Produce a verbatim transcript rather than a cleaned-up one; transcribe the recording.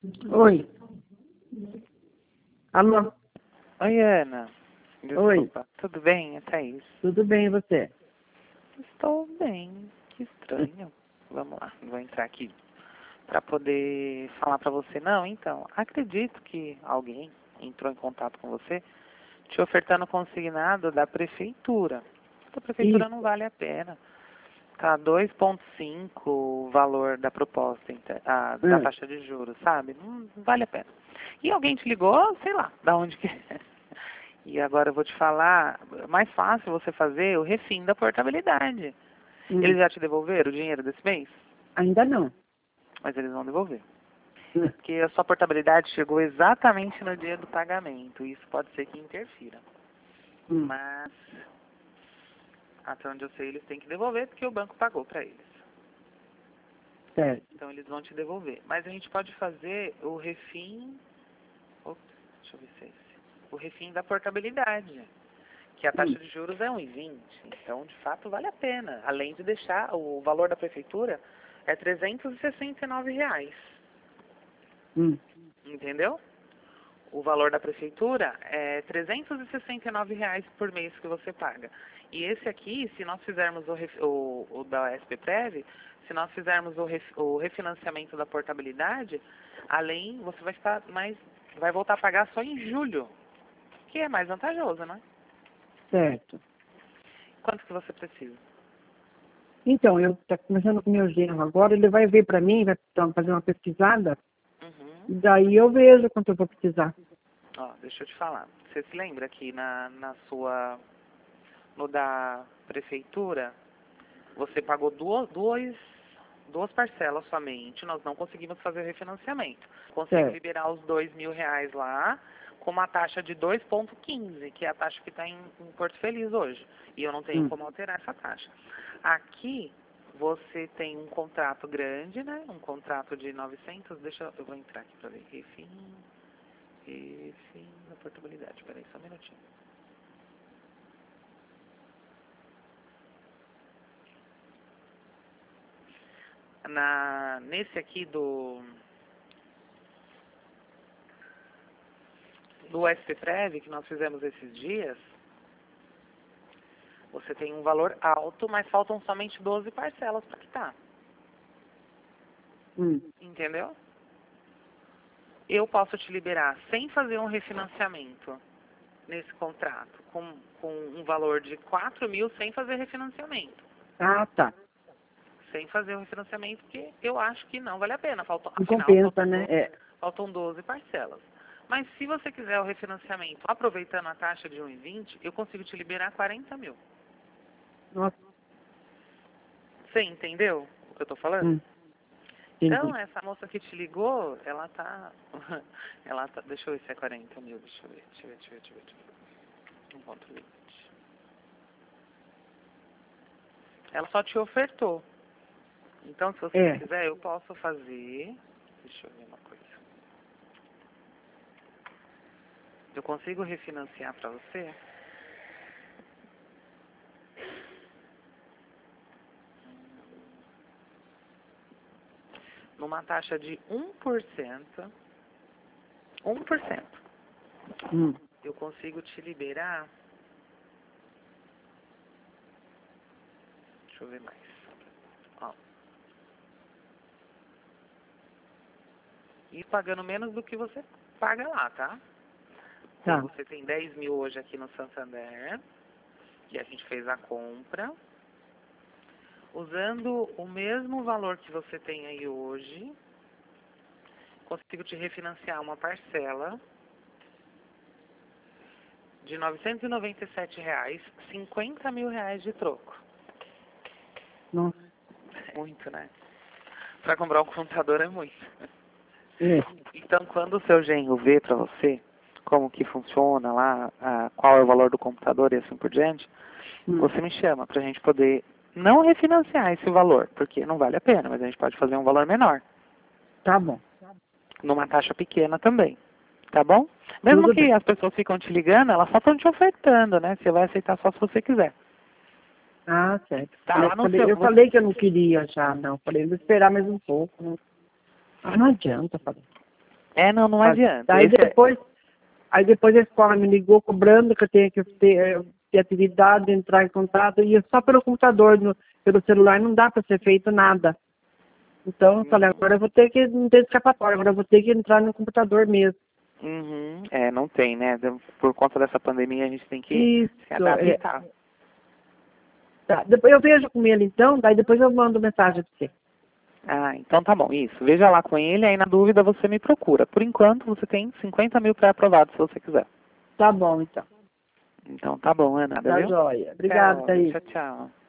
Oi. Alô? Oi, Ana. Desculpa. Oi. Tudo bem? É Thaís. Tudo bem, e você? Estou bem. Que estranho. Vamos lá. Vou entrar aqui para poder falar para você. Não, então, acredito que alguém entrou em contato com você te ofertando consignado da prefeitura. A prefeitura Isso. não vale a pena. Tá dois vírgula cinco o valor da proposta, inte- a, da Hum. taxa de juros, sabe? Não, não vale a pena. E alguém te ligou, sei lá, da onde que é. E agora eu vou te falar, é mais fácil você fazer o refim da portabilidade. Hum. Eles já te devolveram o dinheiro desse mês? Ainda não. Mas eles vão devolver. Hum. Porque a sua portabilidade chegou exatamente no dia do pagamento. Isso pode ser que interfira. Hum. Mas, até onde eu sei, eles têm que devolver porque o banco pagou para eles. Certo. Então eles vão te devolver. Mas a gente pode fazer o refim... Ops, deixa eu ver se é esse. O refim da portabilidade. Que a taxa Hum. de juros é um vírgula vinte. Então, de fato, vale a pena. Além de deixar o valor da prefeitura é trezentos e sessenta e nove reais. Hum. Entendeu? O valor da prefeitura é trezentos e sessenta e nove reais por mês que você paga. E esse aqui, se nós fizermos o, ref, o, o da S P Prev, se nós fizermos o, ref, o refinanciamento da portabilidade, além, você vai estar mais, vai voltar a pagar só em julho, que é mais vantajoso, né? Certo. Quanto que você precisa? Então, eu estou conversando com meu genro agora, ele vai ver para mim, vai então, fazer uma pesquisada, Uhum. daí eu vejo quanto eu vou precisar. Ó, deixa eu te falar. Você se lembra que na, na sua, no da prefeitura, você pagou duas, duas, duas parcelas somente, nós não conseguimos fazer o refinanciamento. Consigo Certo. liberar os dois mil reais lá com uma taxa de dois vírgula quinze, que é a taxa que está em, em Porto Feliz hoje. E eu não tenho Hum. como alterar essa taxa. Aqui, você tem um contrato grande, né? Um contrato de novecentos, deixa eu, eu vou entrar aqui para ver. Refim, refim da portabilidade. Espera aí, só um minutinho. Na, nesse aqui do, do S P Prev, que nós fizemos esses dias, você tem um valor alto, mas faltam somente doze parcelas para quitar. Hum. Entendeu? Eu posso te liberar sem fazer um refinanciamento nesse contrato, com, com um valor de quatro mil sem fazer refinanciamento. Ah, tá. Sem fazer o refinanciamento, porque eu acho que não vale a pena. Faltam, Não afinal, compensa, faltam né? doze, É. faltam doze parcelas. Mas se você quiser o refinanciamento aproveitando a taxa de um vírgula vinte, eu consigo te liberar quarenta mil. Nossa. Você entendeu o que eu estou falando? Hum. Entendi. Então, essa moça que te ligou, ela tá... ela tá... Deixa eu ver se é quarenta mil, deixa eu ver, deixa eu ver, deixa eu ver, deixa eu ver. Deixa eu ver. Um ponto limite. Ela só te ofertou. Então, se você É. quiser, eu posso fazer... Deixa eu ver uma coisa. Eu consigo refinanciar para você? Numa taxa de um por cento. um por cento. Hum. Eu consigo te liberar... Deixa eu ver mais. Ó. E pagando menos do que você paga lá, tá? Tá. Você tem dez mil hoje aqui no Santander, que a gente fez a compra. Usando o mesmo valor que você tem aí hoje, consigo te refinanciar uma parcela de novecentos e noventa e sete reais, cinquenta mil reais de troco. Nossa. É muito, né? Para comprar um computador é muito. É. Então, quando o seu genro vê para você como que funciona lá, a, qual é o valor do computador e assim por diante, Hum. você me chama para a gente poder não refinanciar esse valor, porque não vale a pena, mas a gente pode fazer um valor menor, Tá bom. numa taxa pequena também, tá bom? Mesmo Tudo que bem. as pessoas ficam te ligando, elas só estão te ofertando, né? Você vai aceitar só se você quiser. Ah, certo. Tá Falei- lá no falei- seu... eu você- falei que eu não queria já, não. Falei, vou esperar mais um pouco. Né? Ah, não adianta, falei. É, não, não Tá. adianta. Aí Esse é- depois, aí depois a escola me ligou cobrando que eu tenho que ter, eh, ter atividade, entrar em contato, e só pelo computador, no, pelo celular, não dá para ser feito nada. Então eu falei, agora eu vou ter que, não tem escapatória, agora eu vou ter que entrar no computador mesmo. Uhum. É, não tem, né? Por conta dessa pandemia a gente tem que Isso, se é. adaptar. Tá. Depois eu vejo com ele então, daí depois eu mando mensagem para você. Ah, então tá bom, isso. Veja lá com ele, aí na dúvida você me procura. Por enquanto você tem cinquenta mil pré-aprovados se você quiser. Tá bom, então. Então tá bom, Ana, Tá viu? joia. Até Obrigada, logo. Thaís. Tchau, tchau.